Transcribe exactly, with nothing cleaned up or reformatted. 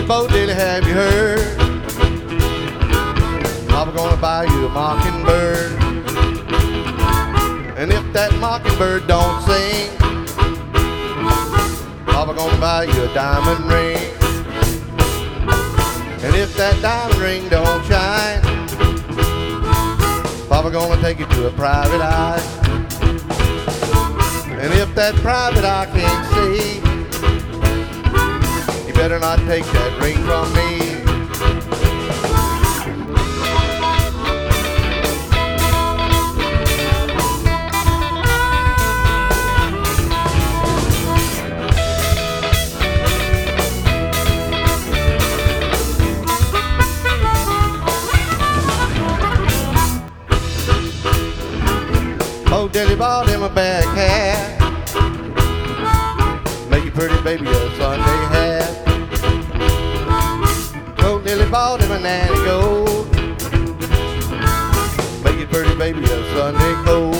Bo Diddley, have you heard? Papa gonna buy you a mockingbird. And if that mockingbird don't sing, Papa gonna buy you a diamond ring. And if that diamond ring don't shine, Papa gonna take you to a private eye. And if that private eye can't see, you better not take that ring from me. Bo Diddley bought him a bag hat, make your pretty baby a Sunday hat. Bo Diddley bought him a nanny goat, make your pretty baby a Sunday coat.